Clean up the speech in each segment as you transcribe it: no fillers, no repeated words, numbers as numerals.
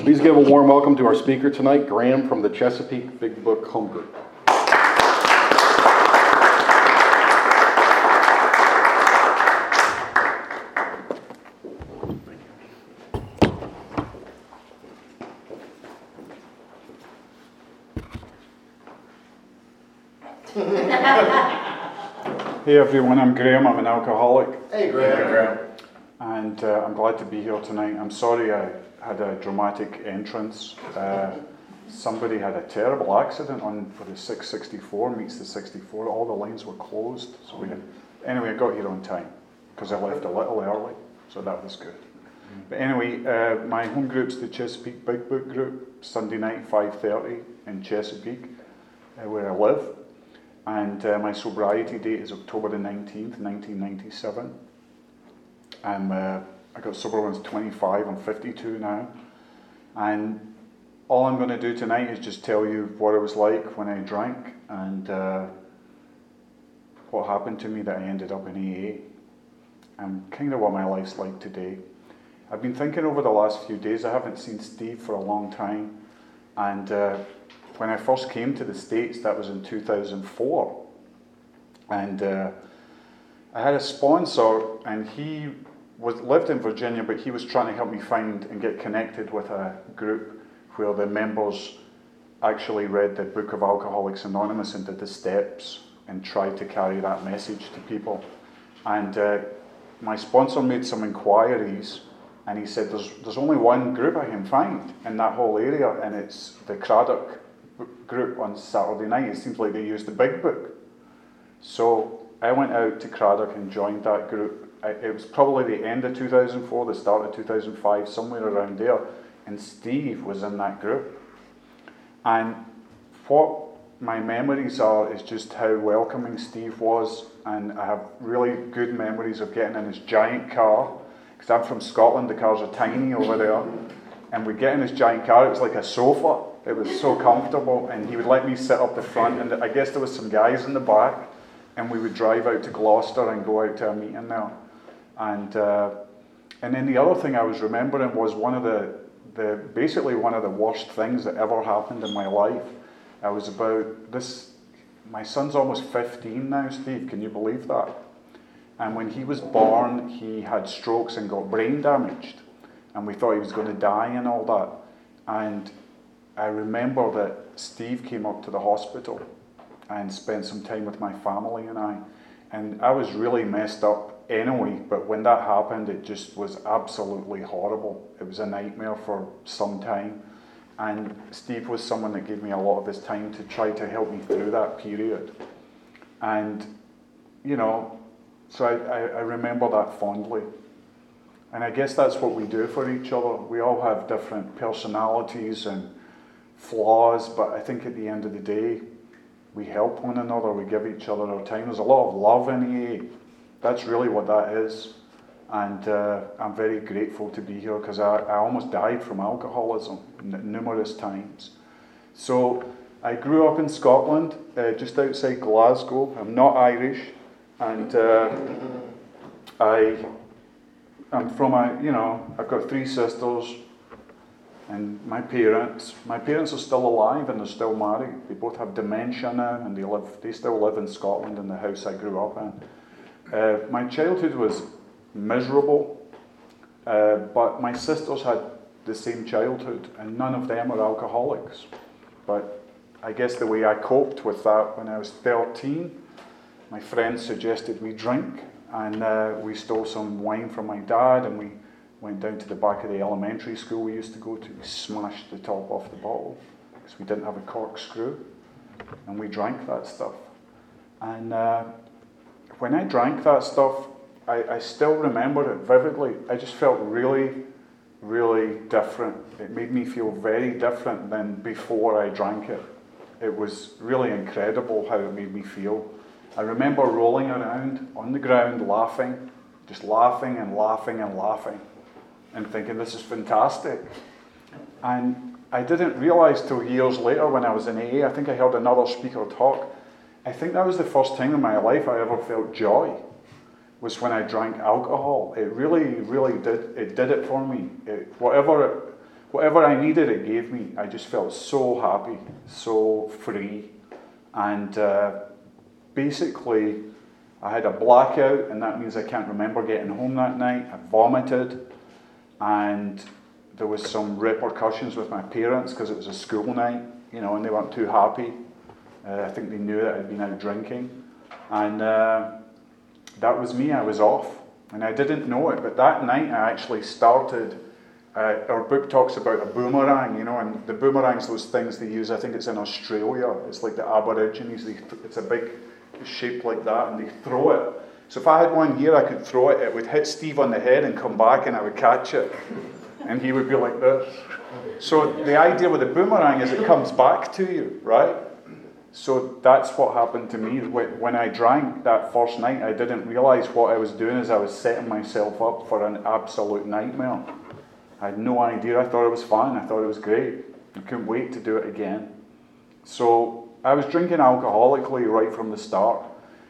Please give a warm welcome to our speaker tonight, Graham from the Chesapeake Big Book Home Group. Hey everyone, I'm Graham. I'm an alcoholic. Hey Graham. And I'm glad to be here tonight. I'm sorry I had a dramatic entrance. Somebody had a terrible accident on for the 664 meets the 64. All the lanes were closed. So anyway, I got here on time because I left a little early, so that was good. But anyway, my home group's the Chesapeake Big Book Group, Sunday night 5:30 in Chesapeake, where I live. And my sobriety date is October the 19th, 1997. I got sober when I was 25, I'm 52 now. And all I'm going to do tonight is just tell you what it was like when I drank and what happened to me that I ended up in AA. And kind of what my life's like today. I've been thinking over the last few days, I haven't seen Steve for a long time. And when I first came to the States, that was in 2004. And I had a sponsor, and he lived in Virginia, but he was trying to help me find and get connected with a group where the members actually read the Book of Alcoholics Anonymous and did the steps and tried to carry that message to people. And my sponsor made some inquiries, and he said, there's only one group I can find in that whole area, and it's the Craddock group on Saturday night. It seems like they use the Big Book. So I went out to Craddock and joined that group. It was probably the end of 2004, the start of 2005, somewhere around there. And Steve was in that group. And what my memories are is just how welcoming Steve was. And I have really good memories of getting in his giant car. Because I'm from Scotland, the cars are tiny over there. And we'd get in his giant car, it was like a sofa. It was so comfortable, and he would let me sit up the front, and I guess there was some guys in the back, and we would drive out to Gloucester and go out to a meeting there. And then the other thing I was remembering was basically one of the worst things that ever happened in my life. I was my son's almost 15 now, Steve, can you believe that? And when he was born, he had strokes and got brain damaged, and we thought he was going to die and all that. And I remember that Steve came up to the hospital and spent some time with my family and I was really messed up anyway, but when that happened, it just was absolutely horrible. It was a nightmare for some time, and Steve was someone that gave me a lot of his time to try to help me through that period. And, so I remember that fondly. And I guess that's what we do for each other. We all have different personalities and flaws, but I think at the end of the day, we help one another, we give each other our time. There's a lot of love in AA. That's really what that is. And I'm very grateful to be here because I almost died from alcoholism numerous times. So I grew up in Scotland, just outside Glasgow. I'm not Irish, and I'm from I've got 3 sisters. And my parents are still alive and they're still married. They both have dementia now, and they still live in Scotland in the house I grew up in. My childhood was miserable, but my sisters had the same childhood, and none of them are alcoholics. But I guess the way I coped with that, when I was 13, my friends suggested we drink, and we stole some wine from my dad, and we went down to the back of the elementary school we used to go to. We smashed the top off the bottle because we didn't have a corkscrew, and we drank that stuff. And when I drank that stuff, I still remember it vividly. I just felt really, really different. It made me feel very different than before I drank it. It was really incredible how it made me feel. I remember rolling around on the ground laughing, just laughing and laughing and laughing, and thinking, this is fantastic. And I didn't realise till years later when I was in AA, I think I heard another speaker talk, I think that was the first time in my life I ever felt joy, was when I drank alcohol. It really, really did it for me. whatever I needed, it gave me. I just felt so happy, so free. And basically, I had a blackout, and that means I can't remember getting home that night. I vomited, and there was some repercussions with my parents because it was a school night, and they weren't too happy. I think they knew that I'd been out drinking. And that was me, I was off. And I didn't know it, but that night I actually started, our book talks about a boomerang, and the boomerang's those things they use, I think it's in Australia, it's like the Aborigines, it's a big, shape like that, and they throw it. So if I had one here, I could throw it, it would hit Steve on the head and come back, and I would catch it. And he would be like this. So the idea with the boomerang is it comes back to you, right? So that's what happened to me. When I drank that first night, I didn't realise what I was doing is I was setting myself up for an absolute nightmare. I had no idea. I thought it was fun. I thought it was great. I couldn't wait to do it again. So I was drinking alcoholically right from the start.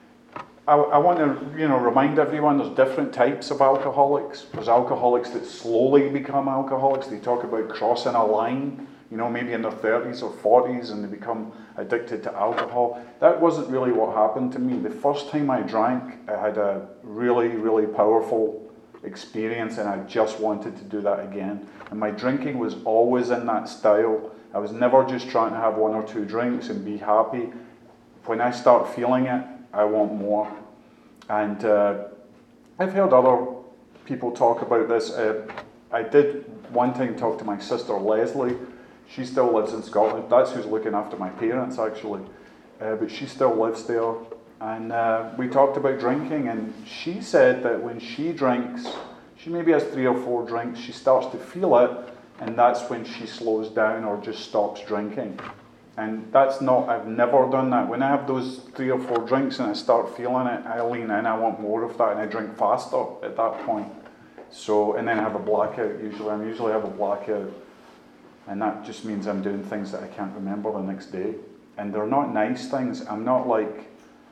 I want to, remind everyone there's different types of alcoholics. There's alcoholics that slowly become alcoholics. They talk about crossing a line, maybe in their 30s or 40s, and they become addicted to alcohol. That wasn't really what happened to me. The first time I drank, I had a really, really powerful experience, and I just wanted to do that again. And my drinking was always in that style. I was never just trying to have one or two drinks and be happy. When I start feeling it, I want more. And I've heard other people talk about this. I did one time talk to my sister Leslie. She still lives in Scotland. That's who's looking after my parents, actually. But she still lives there. And we talked about drinking, and she said that when she drinks, she maybe has 3 or 4 drinks, she starts to feel it, and that's when she slows down or just stops drinking. And that's not, I've never done that. When I have those 3 or 4 drinks and I start feeling it, I lean in, I want more of that, and I drink faster at that point. So, and then I have a blackout usually. I usually have a blackout. And that just means I'm doing things that I can't remember the next day. And they're not nice things. I'm not like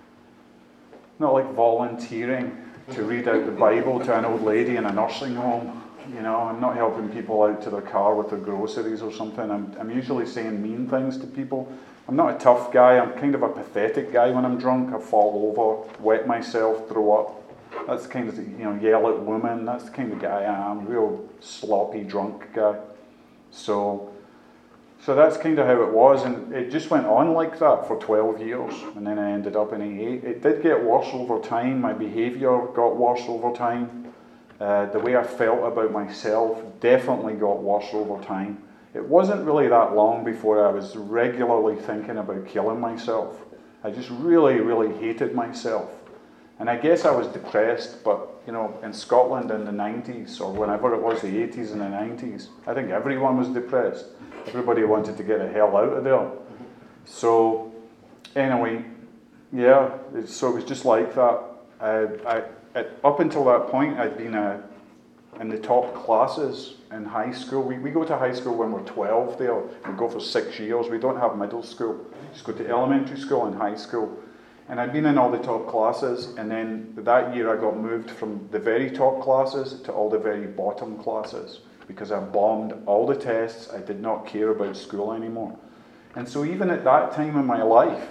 volunteering to read out the Bible to an old lady in a nursing home. I'm not helping people out to their car with their groceries or something. I'm usually saying mean things to people. I'm not a tough guy. I'm kind of a pathetic guy when I'm drunk. I fall over, wet myself, throw up. That's kind of, yell at women. That's the kind of guy I am. Real sloppy drunk guy. So that's kind of how it was, and it just went on like that for 12 years, and then I ended up in AA. It did get worse over time. My behaviour got worse over time. The way I felt about myself definitely got worse over time. It wasn't really that long before I was regularly thinking about killing myself. I just really, really hated myself. And I guess I was depressed, but in Scotland in the 90s, or whenever it was, the 80s and the 90s, I think everyone was depressed. Everybody wanted to get the hell out of there. So, anyway, yeah, so it was just like that. Up until that point, I'd been in the top classes in high school. We go to high school when we're 12 there. We go for 6 years. We don't have middle school. We just go to elementary school and high school. And I'd been in all the top classes, and then that year I got moved from the very top classes to all the very bottom classes because I bombed all the tests. I did not care about school anymore. And so even at that time in my life,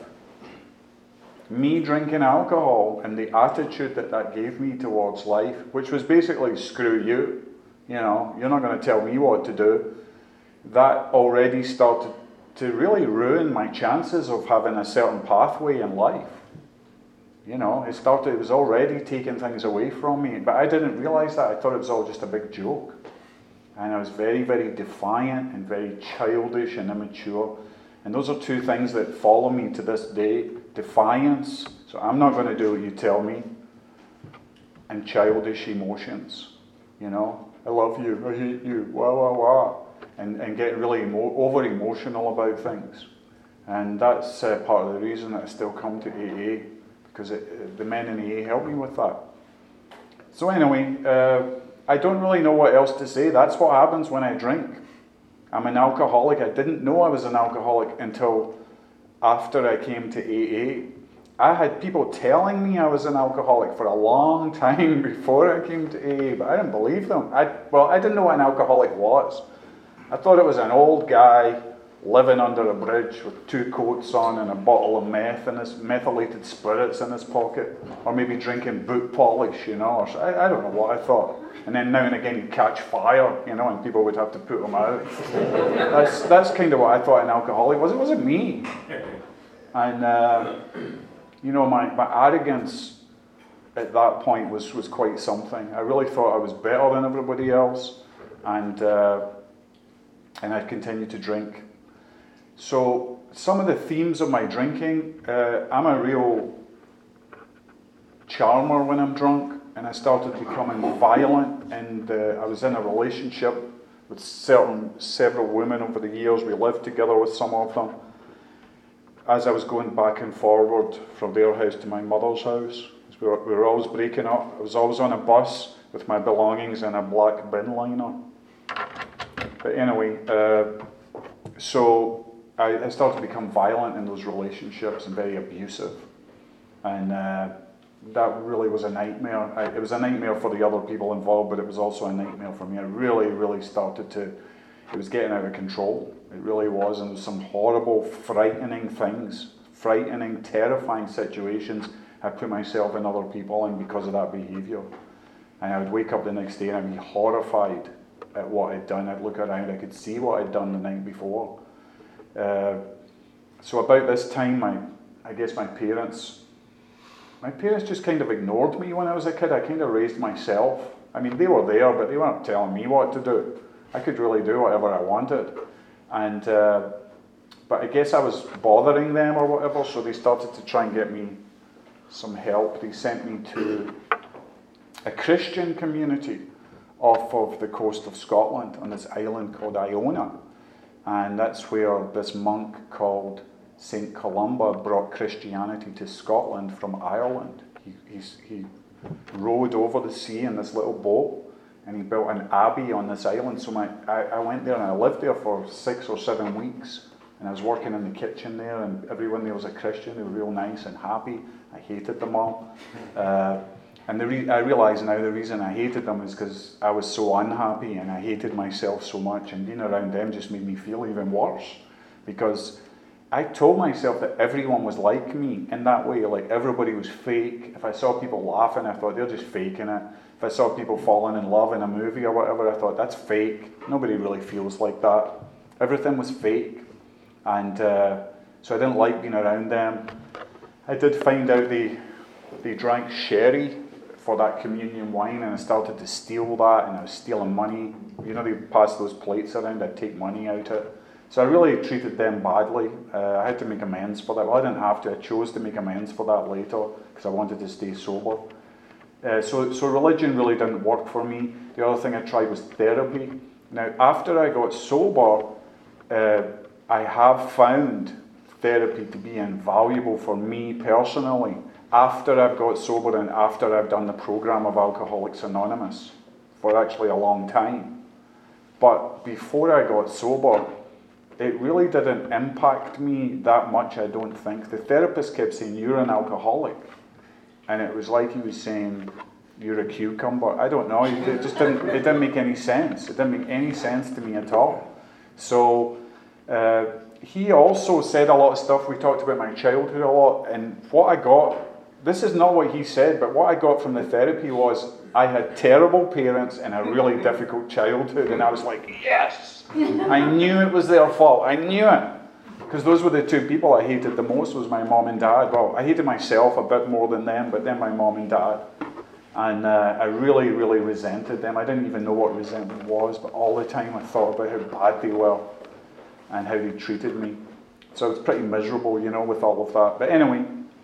me drinking alcohol and the attitude that gave me towards life, which was basically, screw you, you're not going to tell me what to do, that already started to really ruin my chances of having a certain pathway in life. It was already taking things away from me, but I didn't realise that. I thought it was all just a big joke. And I was very, very defiant and very childish and immature. And those are 2 things that follow me to this day. Defiance, so I'm not going to do what you tell me, and childish emotions. I love you, I hate you, wah, wah, wah. And get really over-emotional about things. And that's part of the reason that I still come to AA, because the men in AA help me with that. So anyway, I don't really know what else to say. That's what happens when I drink. I'm an alcoholic. I didn't know I was an alcoholic until after I came to AA. I had people telling me I was an alcoholic for a long time before I came to AA, but I didn't believe them. I didn't know what an alcoholic was. I thought it was an old guy living under a bridge with 2 coats on and a bottle of meth and his methylated spirits in his pocket, or maybe drinking boot polish, you know, or I don't know what I thought. And then now and again he'd catch fire, you know, and people would have to put him out. That's kind of what I thought an alcoholic was. It wasn't me. And you know, my arrogance at that point was quite something. I really thought I was better than everybody else, and I continued to drink. So some of the themes of my drinking, I'm a real charmer when I'm drunk, and I started becoming violent, and I was in a relationship with several women over the years. We lived together with some of them. As I was going back and forward from their house to my mother's house, we were always breaking up. I was always on a bus with my belongings in a black bin liner. But anyway, so I started to become violent in those relationships and very abusive. And that really was a nightmare. It was a nightmare for the other people involved, but it was also a nightmare for me. I really started to, it was getting out of control. It really was, and there was some horrible, frightening things, frightening, terrifying situations I put myself and other people in because of that behaviour. And I would wake up the next day and I'd be horrified at what I'd done. I'd look around, I could see what I'd done the night before. So about this time, I guess my parents just kind of ignored me when I was a kid. I kind of raised myself. I mean, they were there, but they weren't telling me what to do. I could really do whatever I wanted. And but I guess I was bothering them or whatever, so they started to try and get me some help. They sent me to a Christian community off of the coast of Scotland on this island called Iona. And that's where this monk called St. Columba brought Christianity to Scotland from Ireland. He rowed over the sea in this little boat, and he built an abbey on this island. So I went there and I lived there for 6 or 7 weeks, and I was working in the kitchen there, and everyone there was a Christian. They were real nice and happy. I hated them all. And I realise now the reason I hated them is because I was so unhappy and I hated myself so much, and being around them just made me feel even worse, because I told myself that everyone was like me in that way, like everybody was fake. If I saw people laughing, I thought they're just faking it. If I saw people falling in love in a movie or whatever, I thought that's fake. Nobody really feels like that. Everything was fake. And so I didn't like being around them. I did find out they drank sherry for that communion wine, and I started to steal that, and I was stealing money. You know, they passed those plates around, I'd take money out of it. So I really treated them badly. I had to make amends for that. Well, I didn't have to. I chose to make amends for that later because I wanted to stay sober. So religion really didn't work for me. The other thing I tried was therapy. Now, after I got sober, I have found therapy to be invaluable for me personally. After I've got sober and after I've done the program of Alcoholics Anonymous for actually a long time. But before I got sober, it really didn't impact me that much, I don't think. The therapist kept saying, "You're an alcoholic." And it was like he was saying, "You're a cucumber." I don't know, it didn't make any sense. It didn't make any sense to me at all. So he also said a lot of stuff. We talked about my childhood a lot, and what I got, this is not what he said, but what I got from the therapy was I had terrible parents and a really difficult childhood, and I was like, yes! I knew it was their fault. I knew it. Because those were the two people I hated the most, was my mom and dad. Well, I hated myself a bit more than them, but then my mom and dad. And I really resented them. I didn't even know what resentment was, but all the time I thought about how bad they were and how they treated me. So I was pretty miserable, you know, with all of that. But anyway,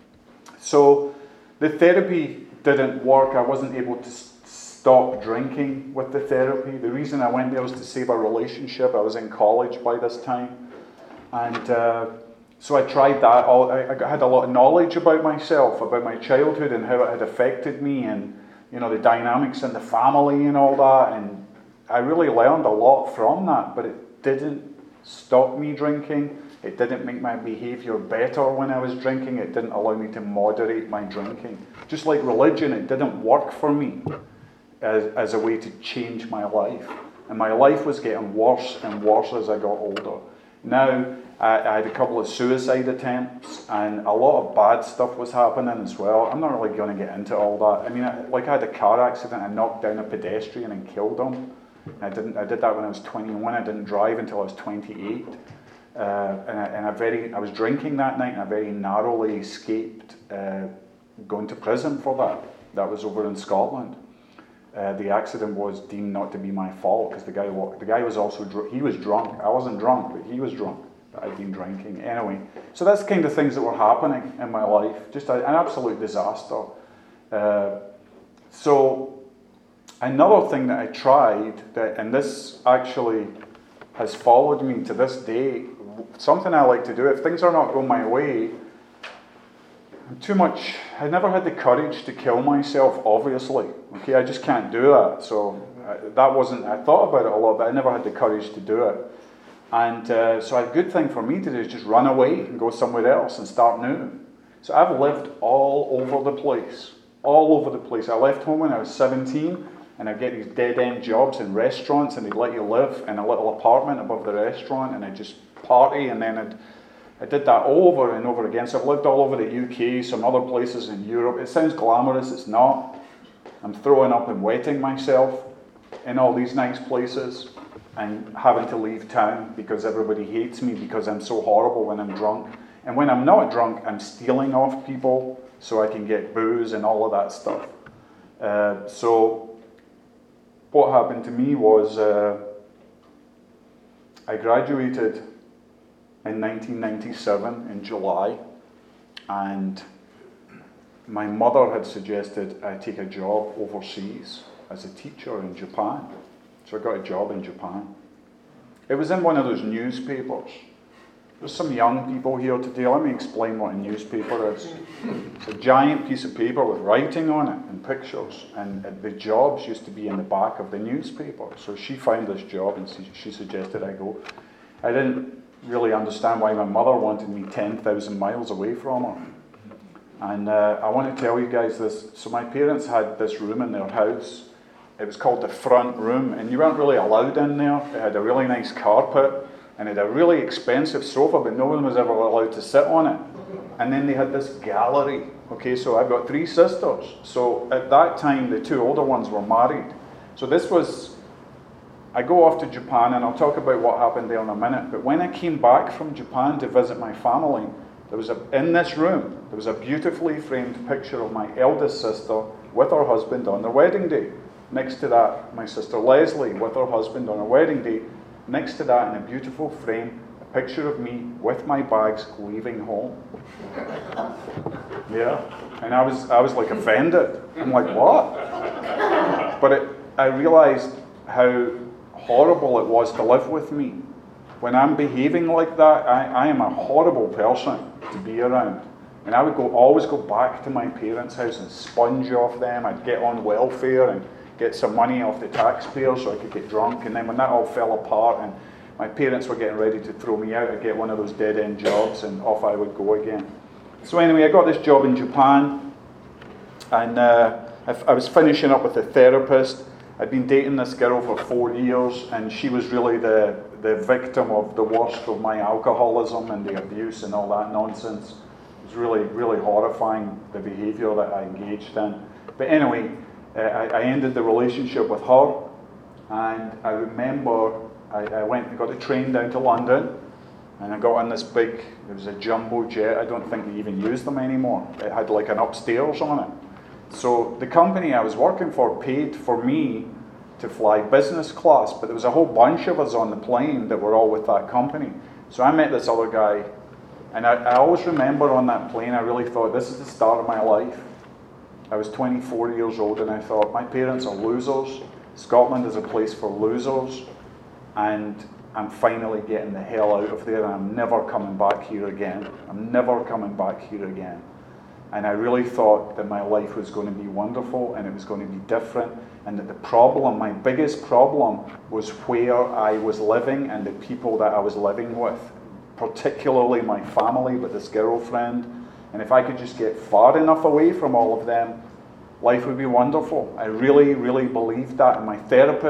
so the therapy didn't work. I wasn't able to stop drinking with the therapy. The reason I went there was to save a relationship. I was in college by this time. And so I tried that. I had a lot of knowledge about myself, about my childhood and how it had affected me, and you know, the dynamics in the family and all that. And I really learned a lot from that, but it didn't stop me drinking. It didn't make my behaviour better when I was drinking. It didn't allow me to moderate my drinking. Just like religion, it didn't work for me as a way to change my life. And my life was getting worse and worse as I got older. Now, I had a couple of suicide attempts, and a lot of bad stuff was happening as well. I'm not really going to get into all that. I mean, I had a car accident. I knocked down a pedestrian and killed him. I did that when I was 21. I didn't drive until I was 28. I was drinking that night, and I very narrowly escaped going to prison for that. That was over in Scotland. The accident was deemed not to be my fault because the guy was also he was drunk. I wasn't drunk, but he was drunk. I'd been drinking anyway. So that's the kind of things that were happening in my life. Just an absolute disaster. So another thing that I tried, and this actually has followed me to this day, something I like to do, if things are not going my way, I never had the courage to kill myself, obviously. Okay, I just can't do that. So I thought about it a lot, but I never had the courage to do it. And so a good thing for me to do is just run away and go somewhere else and start new. So I've lived all over the place. I left home when I was 17, and I'd get these dead-end jobs in restaurants, and they'd let you live in a little apartment above the restaurant, and I'd just party, and then I did that over and over again. So I've lived all over the UK, some other places in Europe. It sounds glamorous, it's not. I'm throwing up and wetting myself in all these nice places and having to leave town because everybody hates me because I'm so horrible when I'm drunk. And when I'm not drunk, I'm stealing off people so I can get booze and all of that stuff. So what happened to me was I graduated in 1997 in July, and my mother had suggested I take a job overseas as a teacher in Japan. So I got a job in Japan. It was in one of those newspapers. There's some young people here today. Let me explain what a newspaper is. It's a giant piece of paper with writing on it and pictures, and the jobs used to be in the back of the newspaper. So she found this job and she suggested I go. I didn't really understand why my mother wanted me 10,000 miles away from her. And I want to tell you guys this. So my parents had this room in their house. It was called the front room, and you weren't really allowed in there. It had a really nice carpet, and it had a really expensive sofa, but no one was ever allowed to sit on it. And then they had this gallery. Okay, so I've got 3 sisters. So at that time, the 2 older ones were married. So I go off to Japan, and I'll talk about what happened there in a minute. But when I came back from Japan to visit my family, in this room, there was a beautifully framed picture of my eldest sister with her husband on their wedding day. Next to that, my sister Leslie with her husband on her wedding day. Next to that, in a beautiful frame, a picture of me with my bags leaving home. Yeah, and I was like offended. I'm like, what? But I realized how horrible it was to live with me. When I'm behaving like that, I am a horrible person to be around. And I would always go back to my parents' house and sponge off them. I'd get on welfare and get some money off the taxpayers so I could get drunk. And then when that all fell apart and my parents were getting ready to throw me out, I'd get one of those dead-end jobs and off I would go again. So anyway, I got this job in Japan, and I was finishing up with a therapist. I'd been dating this girl for 4 years, and she was really the victim of the worst of my alcoholism and the abuse and all that nonsense. It was really, really horrifying, the behaviour that I engaged in. But anyway, I ended the relationship with her, and I remember I went and got a train down to London, and I got on this big, it was a jumbo jet. I don't think they even use them anymore. It had like an upstairs on it. So the company I was working for paid for me to fly business class, but there was a whole bunch of us on the plane that were all with that company. So I met this other guy, and I always remember on that plane, I really thought, this is the start of my life. I was 24 years old, and I thought, my parents are losers. Scotland is a place for losers, and I'm finally getting the hell out of there, and I'm never coming back here again. I'm never coming back here again. And I really thought that my life was going to be wonderful, and it was going to be different, and that the problem, my biggest problem, was where I was living and the people that I was living with, particularly my family, but this girlfriend. And if I could just get far enough away from all of them, life would be wonderful. I really, really believed that. And my therapist,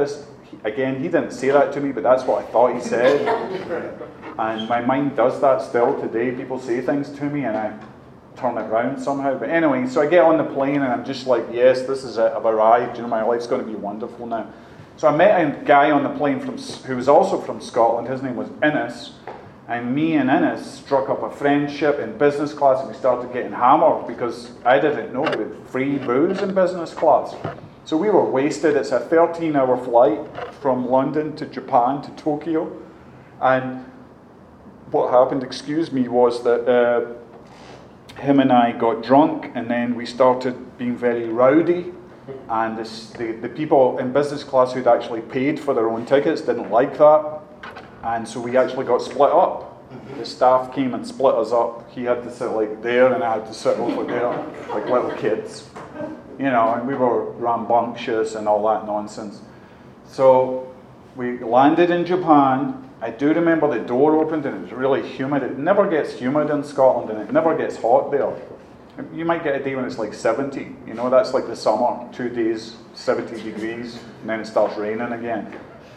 He didn't say that to me, but that's what I thought he said. And my mind does that still today. People say things to me and I turn it around somehow. But anyway, so I get on the plane and I'm just like, yes, this is it. I've arrived. My life's going to be wonderful now. So I met a guy on the plane who was also from Scotland. His name was Innes. And me and Innes struck up a friendship in business class, and we started getting hammered because I didn't know we had free booze in business class. So we were wasted. It's a 13-hour flight from London to Japan to Tokyo. And what happened, was that him and I got drunk, and then we started being very rowdy. And the people in business class who'd actually paid for their own tickets didn't like that. And so we actually got split up. The staff came and split us up. He had to sit like there and I had to sit over there like little kids. And we were rambunctious and all that nonsense. So we landed in Japan. I do remember the door opened and it was really humid. It never gets humid in Scotland and it never gets hot there. You might get a day when it's like 70. That's like the summer. 2 days, 70 degrees, and then it starts raining again.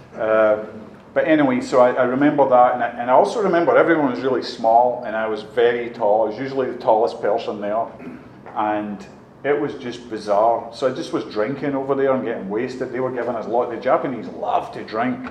But anyway, so I remember that, and I also remember everyone was really small, and I was very tall. I was usually the tallest person there, and it was just bizarre. So I just was drinking over there and getting wasted. They were giving us a lot. The Japanese love to drink.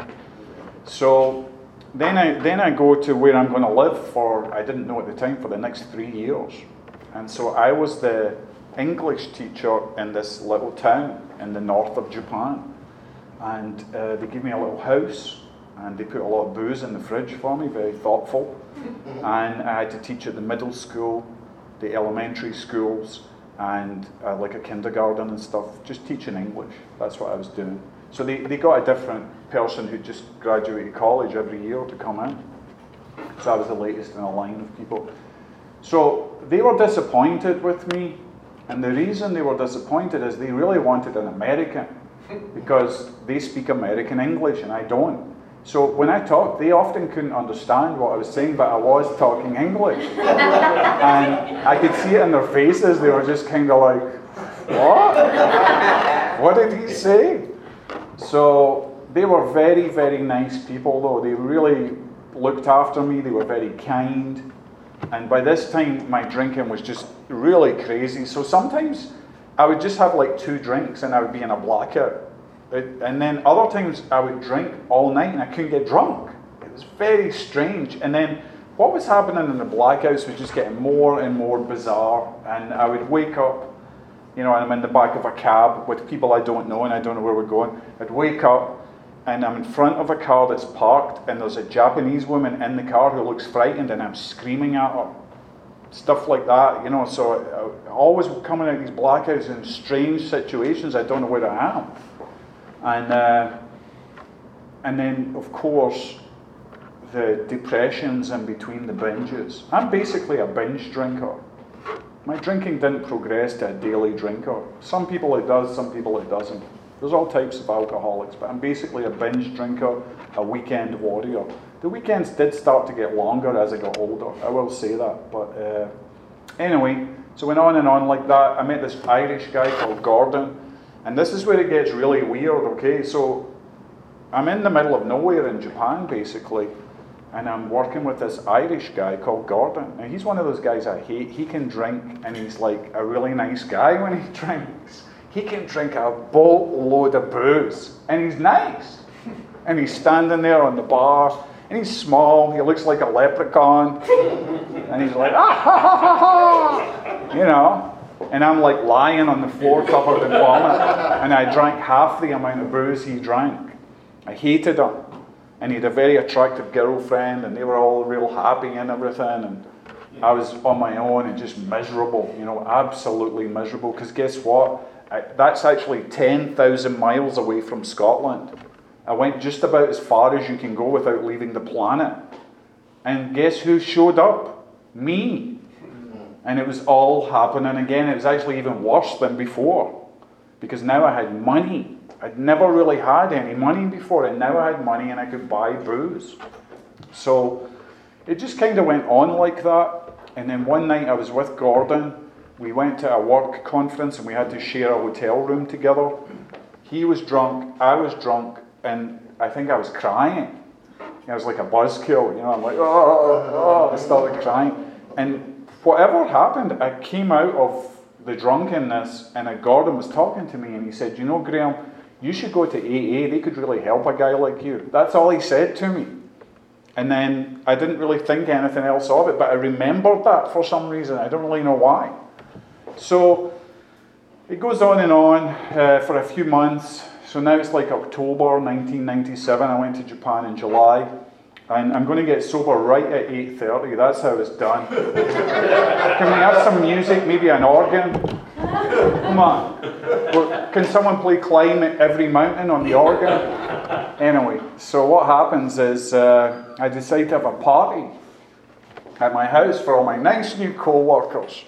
So then I go to where I'm going to live for, I didn't know at the time, for the next 3 years. And so I was the English teacher in this little town in the north of Japan. And they gave me a little house. And they put a lot of booze in the fridge for me, very thoughtful. And I had to teach at the middle school, the elementary schools, and like a kindergarten and stuff, just teaching English. That's what I was doing. So they got a different person who just graduated college every year to come in. So I was the latest in a line of people. So they were disappointed with me. And the reason they were disappointed is they really wanted an American, because they speak American English and I don't. So when I talked, they often couldn't understand what I was saying, but I was talking English. And I could see it in their faces. They were just kind of like, what? What did he say? So they were very, very nice people, though. They really looked after me. They were very kind. And by this time, my drinking was just really crazy. So sometimes I would just have like 2 drinks and I would be in a blackout. And then other times I would drink all night and I couldn't get drunk. It was very strange. And then what was happening in the blackouts was just getting more and more bizarre. And I would wake up, and I'm in the back of a cab with people I don't know and I don't know where we're going. I'd wake up and I'm in front of a car that's parked and there's a Japanese woman in the car who looks frightened and I'm screaming at her. Stuff like that, So I always coming out of these blackouts in strange situations. I don't know where I am. And then, of course, the depressions in between the binges. I'm basically a binge drinker. My drinking didn't progress to a daily drinker. Some people it does, some people it doesn't. There's all types of alcoholics, but I'm basically a binge drinker, a weekend warrior. The weekends did start to get longer as I got older, I will say that. But anyway, so went on and on like that. I met this Irish guy called Gordon. And this is where it gets really weird, okay? So I'm in the middle of nowhere in Japan, basically, and I'm working with this Irish guy called Gordon. And he's one of those guys I hate. He can drink, and he's like a really nice guy when he drinks. He can drink a boatload of booze, and he's nice. And he's standing there on the bar, and he's small. He looks like a leprechaun. And he's like, ah, ha, ha, ha, ha. And I'm like lying on the floor covered in vomit. And I drank half the amount of booze he drank. I hated him. And he had a very attractive girlfriend and they were all real happy and everything. And I was on my own and just miserable, absolutely miserable. Because guess what? That's actually 10,000 miles away from Scotland. I went just about as far as you can go without leaving the planet. And guess who showed up? Me. And it was all happening again. It was actually even worse than before. Because now I had money. I'd never really had any money before. And now I had money and I could buy booze. So it just kind of went on like that. And then one night I was with Gordon. We went to a work conference and we had to share a hotel room together. He was drunk, I was drunk, and I think I was crying. I was like a buzzkill, I'm like, oh, I started crying. And whatever happened, I came out of the drunkenness, and Gordon was talking to me, and he said, Graham, you should go to AA, they could really help a guy like you. That's all he said to me. And then I didn't really think anything else of it, but I remembered that for some reason. I don't really know why. So it goes on and on for a few months. So now it's like October 1997. I went to Japan in July. And I'm going to get sober right at 8:30. That's how it's done. Can we have some music, maybe an organ? Come on. Can someone play Climb Every Mountain on the organ? Anyway, so what happens is I decide to have a party at my house for all my nice new co-workers.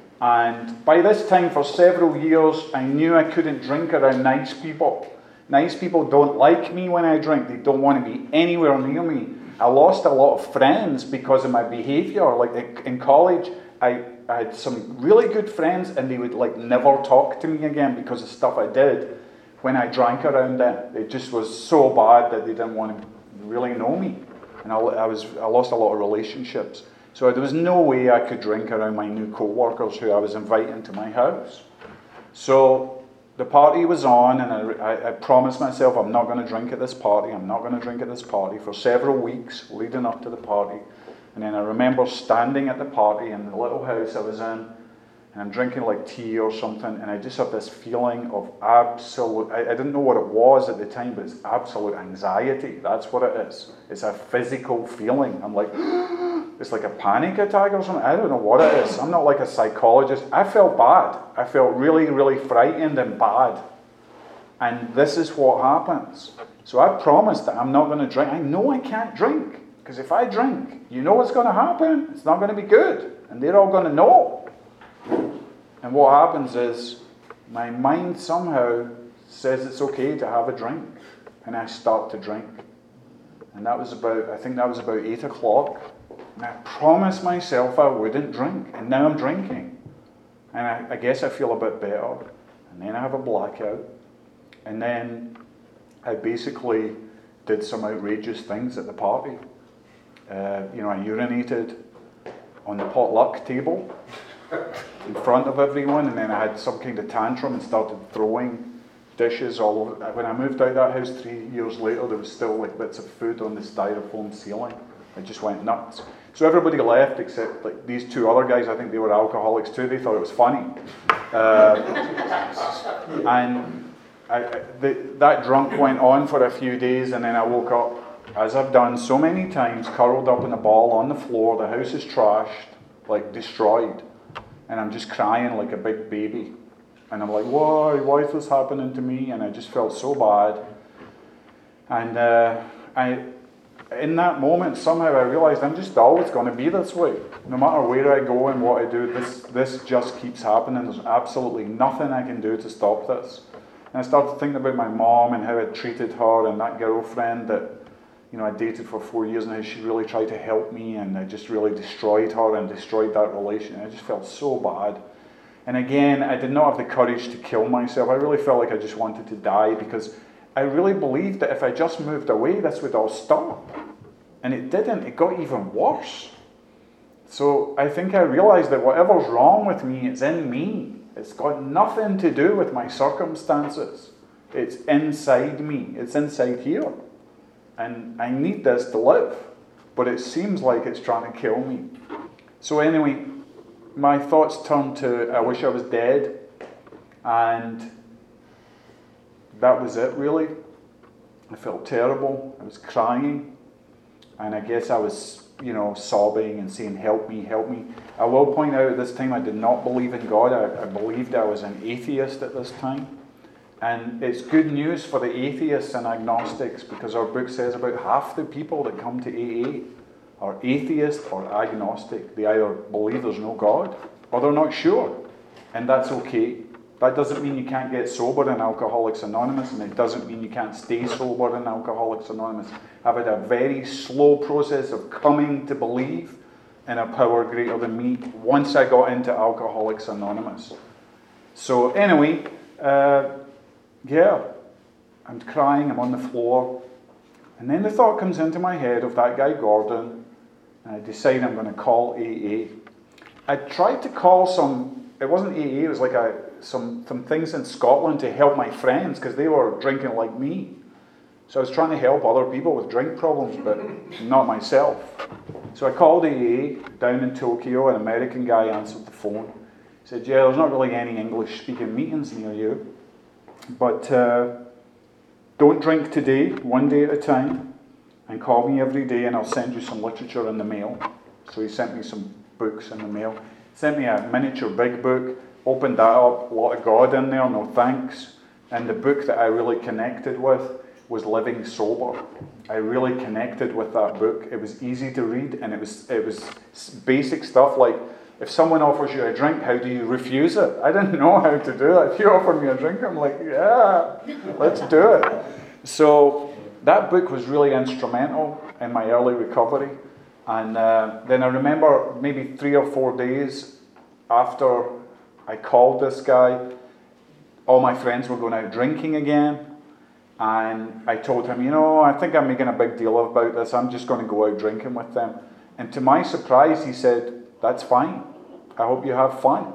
And by this time, for several years, I knew I couldn't drink around nice people. Nice people don't like me when I drink. They don't want to be anywhere near me. I lost a lot of friends because of my behaviour. Like in college, I had some really good friends, and they would never talk to me again because of stuff I did when I drank around them. It just was so bad that they didn't want to really know me, and I lost a lot of relationships. So there was no way I could drink around my new co-workers who I was inviting to my house. So the party was on, and I promised myself I'm not going to drink at this party. I'm not going to drink at this party for several weeks leading up to the party. And then I remember standing at the party in the little house I was in, and I'm drinking tea or something, and I just have this feeling of absolute, I didn't know what it was at the time, but it's absolute anxiety. That's what it is. It's a physical feeling. I'm like, it's like a panic attack or something. I don't know what it is. I'm not like a psychologist. I felt bad. I felt really, really frightened and bad. And this is what happens. So I promised that I'm not going to drink. I know I can't drink. Because if I drink, you know what's going to happen? It's not going to be good. And they're all going to know. And what happens is, my mind somehow says it's okay to have a drink. And I start to drink. And I think that was about 8 o'clock. And I promised myself I wouldn't drink. And now I'm drinking. And I guess I feel a bit better. And then I have a blackout. And then I basically did some outrageous things at the party. I urinated on the potluck table in front of everyone, and then I had some kind of tantrum and started throwing dishes all over. When I moved out of that house 3 years later, there was still bits of food on the styrofoam ceiling. I just went nuts. So everybody left except these two other guys. I think they were alcoholics too. They thought it was funny. And that drunk went on for a few days, and then I woke up, as I've done so many times, curled up in a ball on the floor. The house is trashed, destroyed. And I'm just crying like a big baby. And I'm like, why is this happening to me? And I just felt so bad. And in that moment, somehow I realized I'm just always going to be this way. No matter where I go and what I do, this just keeps happening. There's absolutely nothing I can do to stop this. And I started thinking about my mom and how I treated her, and that girlfriend that I dated for 4 years, and how she really tried to help me, and I just really destroyed her and destroyed that relation. I just felt so bad. And again, I did not have the courage to kill myself. I really felt like I just wanted to die, because I really believed that if I just moved away, this would all stop. And it didn't. It got even worse. So I think I realized that whatever's wrong with me, it's in me. It's got nothing to do with my circumstances. It's inside me. It's inside here. And I need this to live. But it seems like it's trying to kill me. So anyway, my thoughts turned to, I wish I was dead. And that was it, really. I felt terrible. I was crying. And I guess I was, sobbing and saying, help me, help me. I will point out at this time I did not believe in God. I believed I was an atheist at this time. And it's good news for the atheists and agnostics, because our book says about half the people that come to AA are atheist or agnostic. They either believe there's no God or they're not sure. And that's okay. That doesn't mean you can't get sober in Alcoholics Anonymous, and it doesn't mean you can't stay sober in Alcoholics Anonymous. I've had a very slow process of coming to believe in a power greater than me once I got into Alcoholics Anonymous. So anyway, I'm crying, I'm on the floor. And then the thought comes into my head of that guy Gordon, and I decide I'm going to call AA. I tried to call it wasn't AA, it was like some things in Scotland to help my friends, because they were drinking like me. So I was trying to help other people with drink problems, but not myself. So I called AA down in Tokyo. An American guy answered the phone. He said, yeah, there's not really any English-speaking meetings near you, but don't drink today, one day at a time, and call me every day and I'll send you some literature in the mail. So he sent me some books in the mail. Sent me a miniature big book, opened that up, a lot of God in there, no thanks. And the book that I really connected with was Living Sober. I really connected with that book. It was easy to read, and it was basic stuff like, if someone offers you a drink, how do you refuse it? I didn't know how to do that. If you offer me a drink, I'm like, yeah, let's do it. So that book was really instrumental in my early recovery. And then I remember maybe 3 or 4 days after I called this guy, all my friends were going out drinking again. And I told him, I think I'm making a big deal about this. I'm just going to go out drinking with them. And to my surprise, he said, that's fine. I hope you have fun.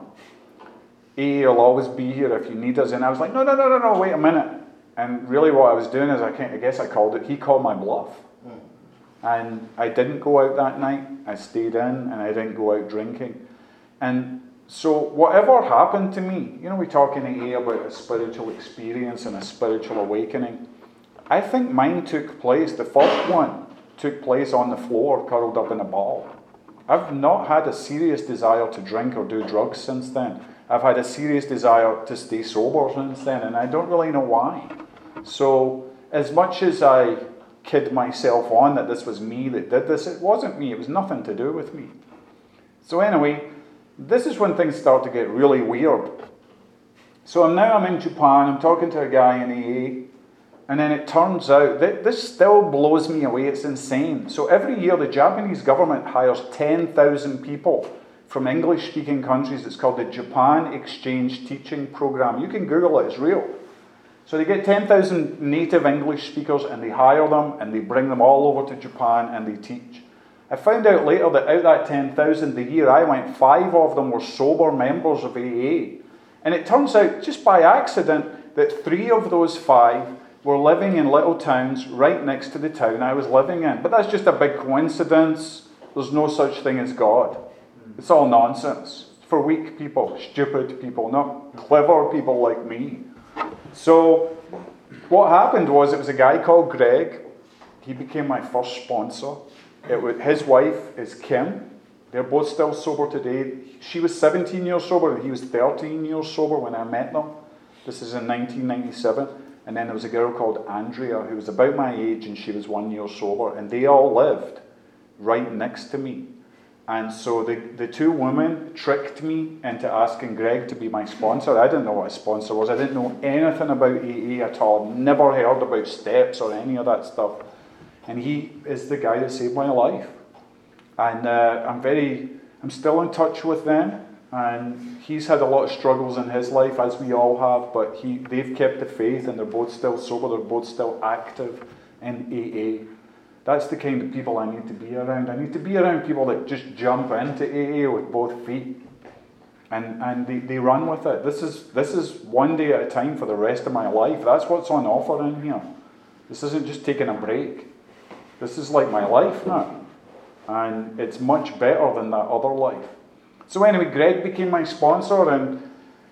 AA will always be here if you need us. And I was like, no, wait a minute. And really what I was doing is, he called my bluff. And I didn't go out that night. I stayed in and I didn't go out drinking. And so whatever happened to me, we talk in AA about a spiritual experience and a spiritual awakening. I think mine took place, the first one took place on the floor, curled up in a ball. I've not had a serious desire to drink or do drugs since then. I've had a serious desire to stay sober since then, and I don't really know why. So as much as I kid myself on that this was me that did this, it wasn't me. It was nothing to do with me. So anyway, this is when things start to get really weird. So I'm in Japan, I'm talking to a guy in AA, and then it turns out that this still blows me away, it's insane. So every year the Japanese government hires 10,000 people from English-speaking countries. It's called the Japan Exchange Teaching Program. You can Google it, it's real. So they get 10,000 native English speakers and they hire them and they bring them all over to Japan and they teach. I found out later that out of that 10,000, the year I went, 5 of them were sober members of AA. And it turns out, just by accident, that 3 of those 5 were living in little towns right next to the town I was living in. But that's just a big coincidence. There's no such thing as God. It's all nonsense. It's for weak people, stupid people, not clever people like me. So what happened was, it was a guy called Greg. He became my first sponsor. His wife is Kim. They're both still sober today. She was 17 years sober and he was 13 years sober when I met them. This is in 1997. And then there was a girl called Andrea who was about my age and she was 1 year sober. And they all lived right next to me. And so the 2 women tricked me into asking Greg to be my sponsor. I didn't know what a sponsor was. I didn't know anything about AA at all. Never heard about steps or any of that stuff. And he is the guy that saved my life. And I'm still in touch with them. And he's had a lot of struggles in his life, as we all have. But they've kept the faith and they're both still sober. They're both still active in AA. That's the kind of people I need to be around. I need to be around people that just jump into AA with both feet. And they run with it. This is one day at a time for the rest of my life. That's what's on offer in here. This isn't just taking a break. This is like my life now. And it's much better than that other life. So anyway, Greg became my sponsor, and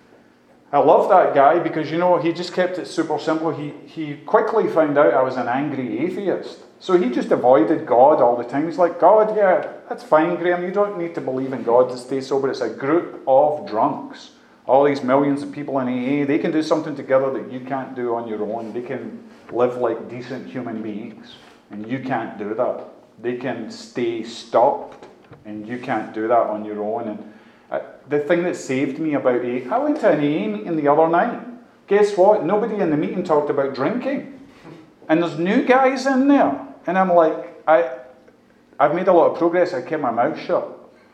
I love that guy because, he just kept it super simple. He quickly found out I was an angry atheist. So he just avoided God all the time. He's like, God, yeah, that's fine, Graham. You don't need to believe in God to stay sober. It's a group of drunks. All these millions of people in AA, they can do something together that you can't do on your own. They can live like decent human beings. And you can't do that. They can stay stopped, and you can't do that on your own. And the thing that saved me about AA, I went to an AA meeting the other night. Guess what? Nobody in the meeting talked about drinking. And there's new guys in there. And I'm like, I've made a lot of progress. I kept my mouth shut.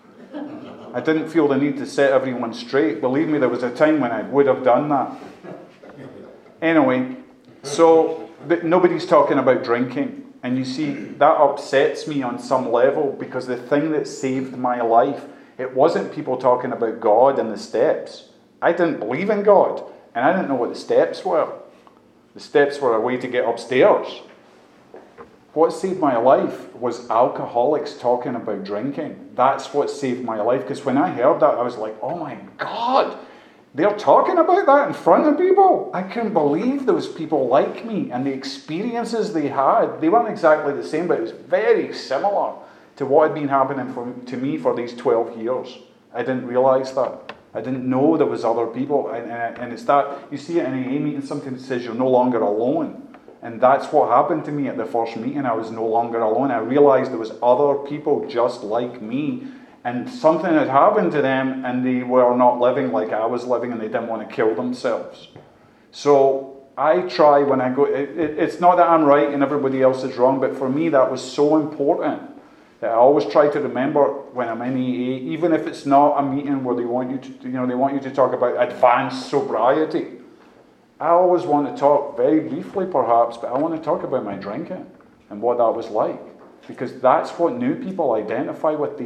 I didn't feel the need to set everyone straight. Believe me, there was a time when I would have done that. Anyway, So nobody's talking about drinking. And you see, that upsets me on some level, because the thing that saved my life, it wasn't people talking about God and the steps. I didn't believe in God, and I didn't know what the steps were. The steps were a way to get upstairs. What saved my life was alcoholics talking about drinking. That's what saved my life, because when I heard that, I was like, oh my God, they're talking about that in front of people. I couldn't believe there was people like me, and the experiences they had, they weren't exactly the same, but it was very similar to what had been happening to me for these 12 years. I didn't realise that. I didn't know there was other people. And it's that, you see it in an AA meeting, something that says you're no longer alone. And that's what happened to me at the first meeting. I was no longer alone. I realised there was other people just like me. And something had happened to them, and they were not living like I was living, and they didn't want to kill themselves. So I try when I go, it's not that I'm right and everybody else is wrong, but for me that was so important that I always try to remember when I'm in AA, even if it's not a meeting where they want you to, they want you to talk about advanced sobriety. I always want to talk, very briefly perhaps, but I want to talk about my drinking and what that was like, because that's what new people identify with.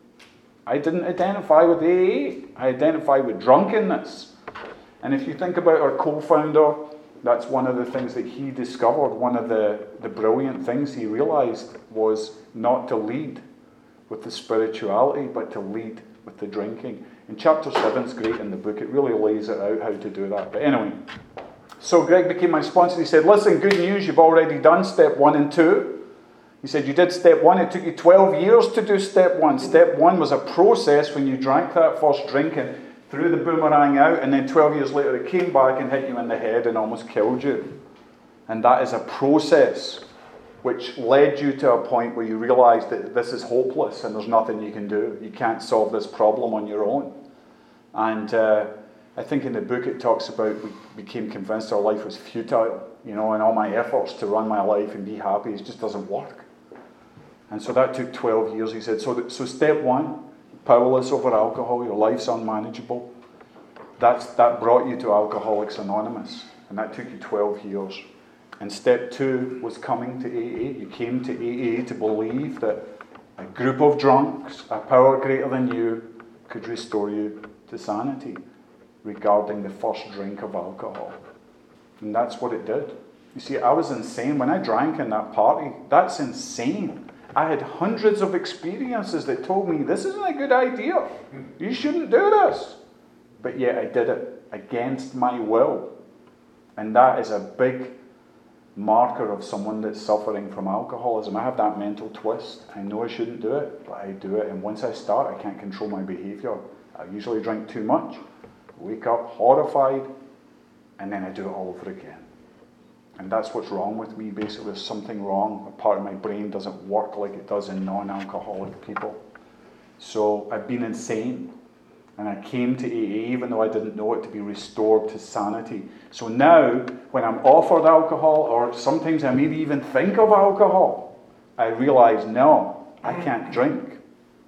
I didn't identify with AA, I identified with drunkenness. And if you think about our co-founder, that's one of the things that he discovered. One of the brilliant things he realized was not to lead with the spirituality, but to lead with the drinking. And chapter 7 is great in the book. It really lays it out how to do that. But anyway, so Greg became my sponsor. He said, listen, good news, you've already done step 1 and 2. He said, you did step 1. It took you 12 years to do step 1. Step 1 was a process when you drank that first drink and threw the boomerang out, and then 12 years later it came back and hit you in the head and almost killed you. And that is a process which led you to a point where you realised that this is hopeless and there's nothing you can do. You can't solve this problem on your own. And I think in the book it talks about we became convinced our life was futile, and all my efforts to run my life and be happy, it just doesn't work. And so that took 12 years, he said. So step 1, powerless over alcohol, your life's unmanageable. That brought you to Alcoholics Anonymous, and that took you 12 years. And step 2 was coming to AA. You came to AA to believe that a group of drunks, a power greater than you, could restore you to sanity regarding the first drink of alcohol. And that's what it did. You see, I was insane. When I drank in that party, that's insane. I had hundreds of experiences that told me, this isn't a good idea. You shouldn't do this. But yet I did it against my will. And that is a big marker of someone that's suffering from alcoholism. I have that mental twist. I know I shouldn't do it, but I do it. And once I start, I can't control my behaviour. I usually drink too much, wake up horrified, and then I do it all over again. And that's what's wrong with me. Basically, there's something wrong. A part of my brain doesn't work like it does in non-alcoholic people. So I've been insane. And I came to AA, even though I didn't know it, to be restored to sanity. So now, when I'm offered alcohol, or sometimes I maybe even think of alcohol, I realize, no, I can't drink.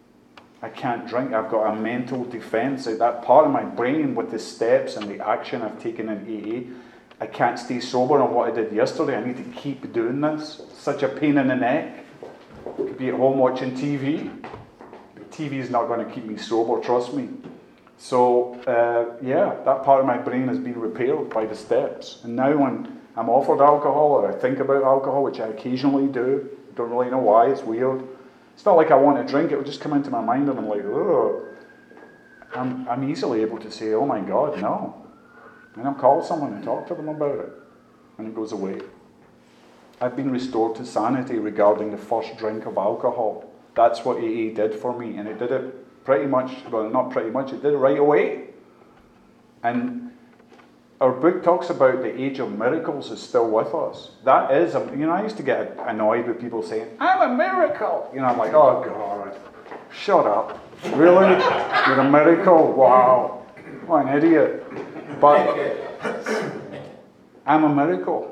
I can't drink. I've got a mental defense. That part of my brain with the steps and the action I've taken in AA, I can't stay sober on what I did yesterday. I need to keep doing this. It's such a pain in the neck. I could be at home watching TV. But TV is not going to keep me sober, trust me. So, that part of my brain has been repaired by the steps. And now when I'm offered alcohol, or I think about alcohol, which I occasionally do, I don't really know why, it's weird. It's not like I want to drink, it will just come into my mind and I'm like, ugh. I'm easily able to say, oh my God, no. And I'll call someone and talk to them about it. And it goes away. I've been restored to sanity regarding the first drink of alcohol. That's what AA did for me. And it did it pretty much, well, not pretty much, it did it right away. And our book talks about the age of miracles is still with us. That is, I used to get annoyed with people saying, I'm a miracle. I'm like, oh God, shut up. Really? You're a miracle? Wow. What an idiot. But I'm a miracle.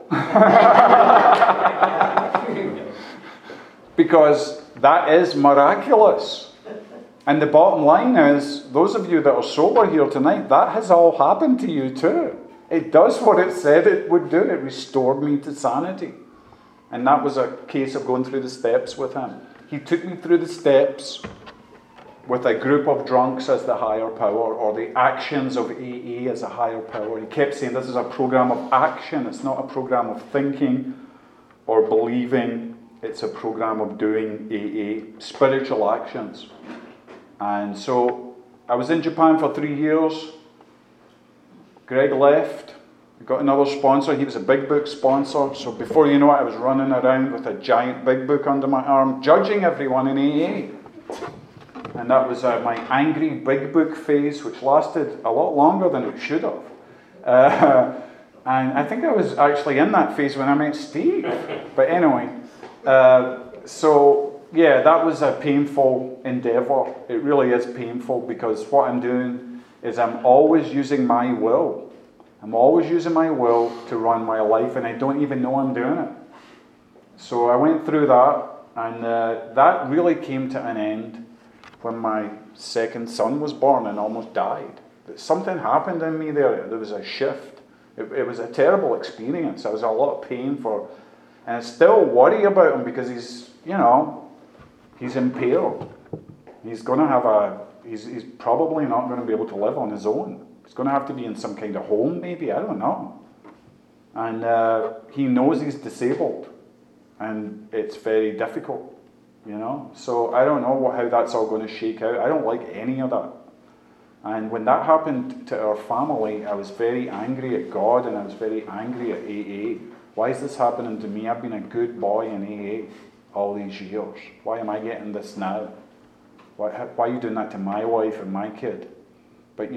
Because that is miraculous. And the bottom line is, those of you that are sober here tonight, that has all happened to you too. It does what it said it would do. It restored me to sanity. And that was a case of going through the steps with him. He took me through the steps with a group of drunks as the higher power, or the actions of AA as a higher power. He kept saying this is a program of action. It's not a program of thinking or believing. It's a program of doing AA, spiritual actions. And so I was in Japan for 3 years. Greg left. We got another sponsor. He was a big book sponsor. So before you know it, I was running around with a giant big book under my arm, judging everyone in AA. And that was my angry big book phase, which lasted a lot longer than it should have. And I think I was actually in that phase when I met Steve. But anyway, so yeah, that was a painful endeavor. It really is painful, because what I'm doing is I'm always using my will. I'm always using my will to run my life, and I don't even know I'm doing it. So I went through that, and that really came to an end when my second son was born and almost died. Something happened in me there. There was a shift. It was a terrible experience. I was in a lot of pain for, and I still worry about him because he's, he's impaired. He's going to have he's probably not going to be able to live on his own. He's going to have to be in some kind of home, maybe, I don't know. And he knows he's disabled, and it's very difficult. So I don't know how that's all going to shake out. I don't like any of that. And when that happened to our family, I was very angry at God, and I was very angry at AA. Why is this happening to me? I've been a good boy in AA all these years. Why am I getting this now? Why are you doing that to my wife and my kid? But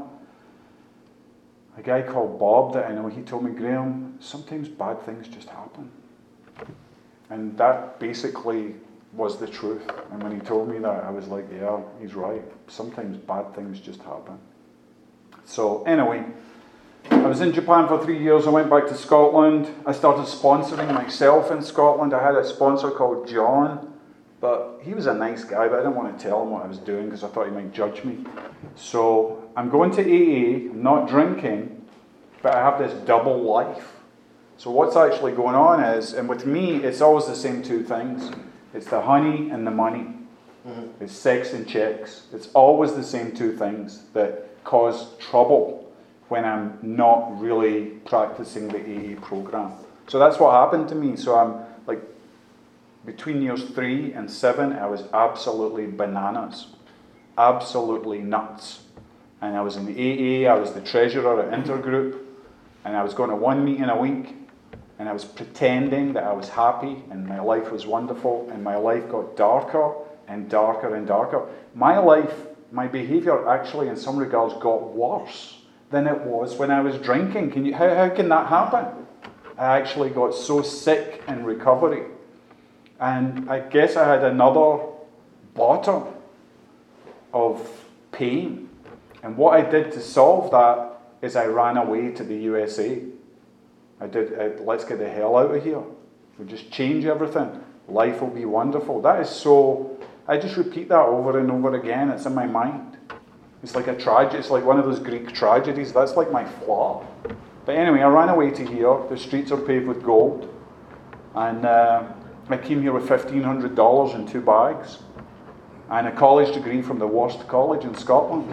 a guy called Bob that I know, he told me, Graham, sometimes bad things just happen. And that basically was the truth. And when he told me that, I was like, yeah, he's right. Sometimes bad things just happen. So anyway, I was in Japan for 3 years. I went back to Scotland. I started sponsoring myself in Scotland. I had a sponsor called John, but he was a nice guy, but I didn't want to tell him what I was doing because I thought he might judge me. So I'm going to AA, I'm not drinking, but I have this double life. So what's actually going on is, and with me, it's always the same two things. It's the honey and the money. It's sex and chicks. It's always the same two things that cause trouble when I'm not really practicing the AA program. So that's what happened to me. So I'm like, between years 3 and 7, I was absolutely bananas. Absolutely nuts. And I was in the AA, I was the treasurer at Intergroup, and I was going to 1 meeting a week. And I was pretending that I was happy and my life was wonderful, and my life got darker and darker and darker. My life, my behaviour actually in some regards got worse than it was when I was drinking. How can that happen? I actually got so sick in recovery. And I guess I had another bottom of pain. And what I did to solve that is I ran away to the USA. Let's get the hell out of here. We'll just change everything. Life will be wonderful. That is so, I just repeat that over and over again. It's in my mind. It's like a tragedy. It's like one of those Greek tragedies. That's like my flaw. But anyway, I ran away to here. The streets are paved with gold. And I came here with $1,500 in 2 bags. And a college degree from the worst college in Scotland.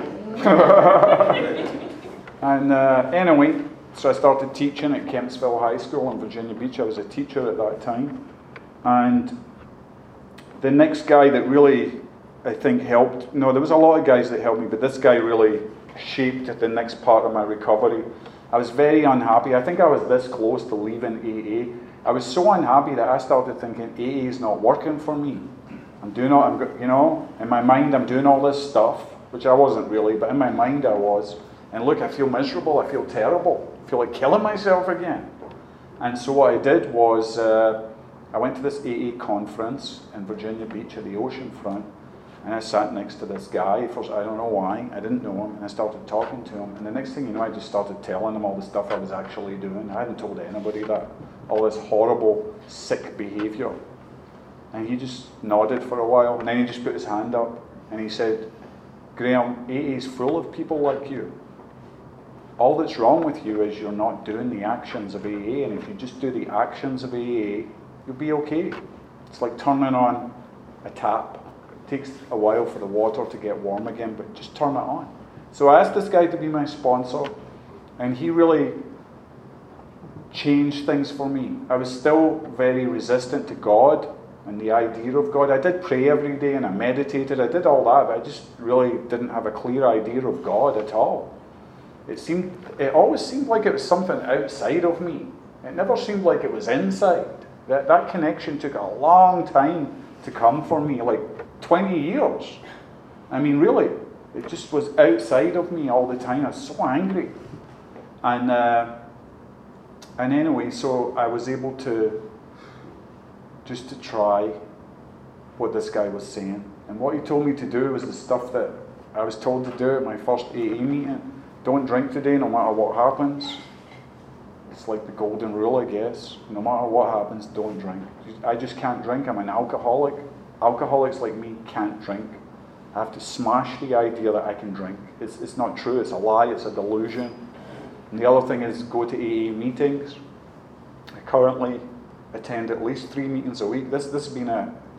And anyway, so I started teaching at Kempsville High School in Virginia Beach. I was a teacher at that time. And the next guy that really, I think, helped, there was a lot of guys that helped me, but this guy really shaped the next part of my recovery. I was very unhappy. I think I was this close to leaving AA. I was so unhappy that I started thinking, AA is not working for me. In my mind I'm doing all this stuff, which I wasn't really, but in my mind I was. And look, I feel miserable, I feel terrible. I feel like killing myself again. And so what I did was, I went to this AA conference in Virginia Beach at the ocean front, and I sat next to this guy. First, I don't know why, I didn't know him, and I started talking to him. And the next thing you know, I just started telling him all the stuff I was actually doing. I hadn't told anybody that. All this horrible, sick behaviour. And he just nodded for a while, and then he just put his hand up, and he said, Graham, AA is full of people like you. all that's wrong with you is you're not doing the actions of AA, and if you just do the actions of AA, you'll be okay. It's like turning on a tap. It takes a while for the water to get warm again, but just turn it on. So I asked this guy to be my sponsor, and he really changed things for me. I was still very resistant to God and the idea of God. I did pray every day and I meditated, I did all that, but I just really didn't have a clear idea of God at all. It always seemed like it was something outside of me. It never seemed like it was inside. That connection took a long time to come for me, like 20 years. I mean, really, it just was outside of me all the time. I was so angry. And anyway, so I was able to try what this guy was saying. And what he told me to do was the stuff that I was told to do at my first AA meeting. Don't drink today, no matter what happens. It's like the golden rule, I guess. No matter what happens, don't drink. I just can't drink. I'm an alcoholic. Alcoholics like me can't drink. I have to smash the idea that I can drink. It's not true. It's a lie. It's a delusion. And the other thing is go to AA meetings. I currently attend at least 3 meetings a week. This has been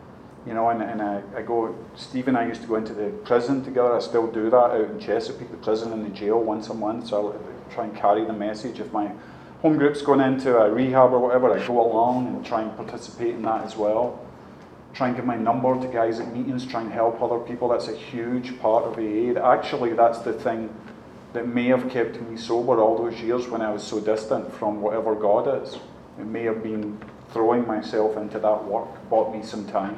Steve and I used to go into the prison together. I still do that out in Chesapeake, the prison and the jail, once a month. So I try and carry the message. If my home group's going into a rehab or whatever, I go along and try and participate in that as well. Try and give my number to guys at meetings, try and help other people. That's a huge part of AA. Actually, that's the thing that may have kept me sober all those years when I was so distant from whatever God is. It may have been throwing myself into that work, bought me some time.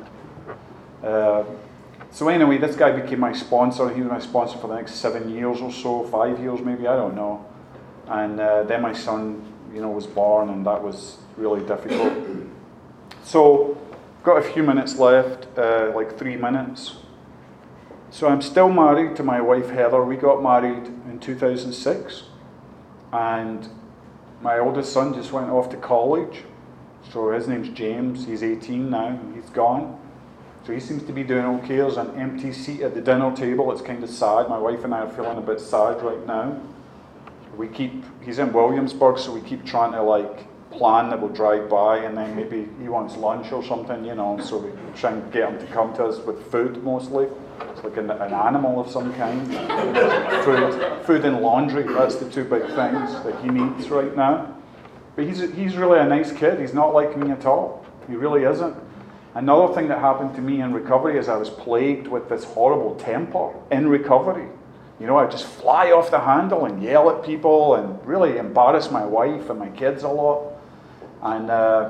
So anyway, this guy became my sponsor. He was my sponsor for the next 7 years or so, 5 years maybe, I don't know. And then my son, was born, and that was really difficult. So, got a few minutes left, like 3 minutes. So I'm still married to my wife Heather. We got married in 2006, and my oldest son just went off to college. So his name's James. He's 18 now. He's gone. So he seems to be doing okay. There's an empty seat at the dinner table. It's kind of sad. My wife and I are feeling a bit sad right now. He's in Williamsburg, so we keep trying to plan that we'll drive by, and then maybe he wants lunch or something, so we try and get him to come to us with food mostly. It's like an animal of some kind. Food and laundry, that's the two big things that he needs right now. But he's really a nice kid. He's not like me at all. He really isn't. Another thing that happened to me in recovery is I was plagued with this horrible temper in recovery. I'd just fly off the handle and yell at people and really embarrass my wife and my kids a lot. And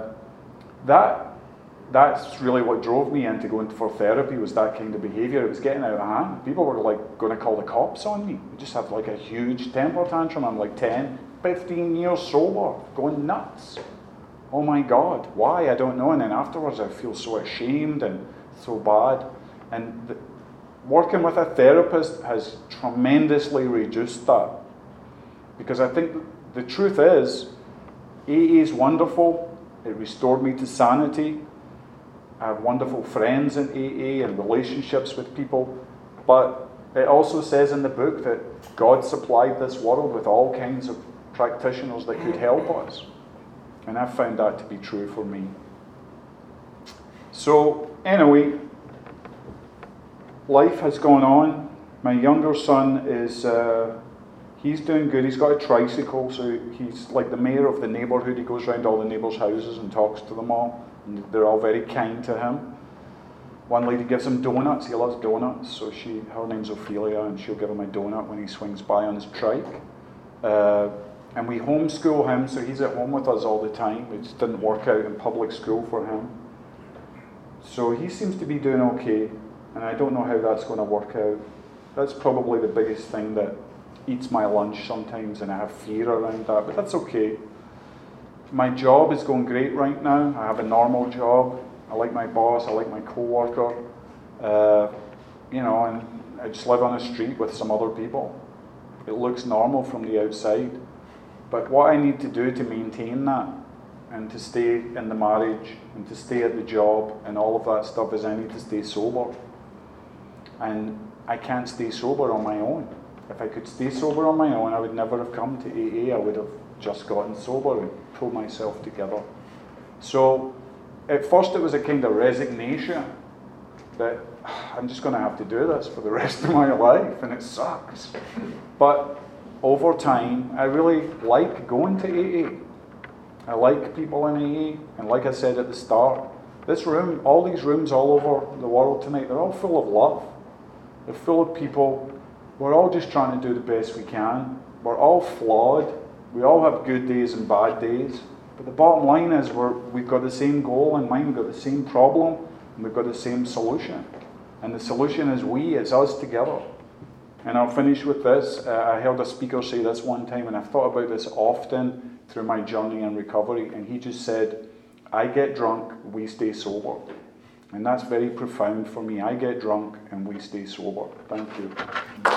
that's really what drove me into going for therapy, was that kind of behaviour. It was getting out of hand. People were going to call the cops on me. I just have a huge temper tantrum. I'm 10, 15 years sober, going nuts. Oh my God, why? I don't know. And then afterwards I feel so ashamed and so bad. And working with a therapist has tremendously reduced that. Because I think the truth is, AA is wonderful. It restored me to sanity. I have wonderful friends in AA and relationships with people. But it also says in the book that God supplied this world with all kinds of practitioners that could help us. And I've found that to be true for me. So, anyway, life has gone on. My younger son is, he's doing good. He's got a tricycle, so he's like the mayor of the neighbourhood. He goes around all the neighbours' houses and talks to them all. And they're all very kind to him. One lady gives him donuts. He loves donuts, so her name's Ophelia, and she'll give him a donut when he swings by on his trike. And we homeschool him, so he's at home with us all the time. It just didn't work out in public school for him. So he seems to be doing okay, and I don't know how that's going to work out. That's probably the biggest thing that eats my lunch sometimes, and I have fear around that, but that's okay. My job is going great right now. I have a normal job. I like my boss. I like my co-worker. And I just live on a street with some other people. It looks normal from the outside. But what I need to do to maintain that and to stay in the marriage and to stay at the job and all of that stuff is I need to stay sober. And I can't stay sober on my own. if I could stay sober on my own, I would never have come to AA. I would have just gotten sober and pulled myself together. So at first it was a kind of resignation that I'm just going to have to do this for the rest of my life, and it sucks. But over time, I really like going to AA. I like people in AA, and like I said at the start, this room, all these rooms all over the world tonight, they're all full of love. They're full of people. We're all just trying to do the best we can. We're all flawed. We all have good days and bad days. But the bottom line is we've got the same goal in mind, we've got the same problem, and we've got the same solution. And the solution is it's us together. And I'll finish with this. I heard a speaker say this one time, and I've thought about this often through my journey in recovery, and he just said, I get drunk, we stay sober. And that's very profound for me. I get drunk and we stay sober. Thank you.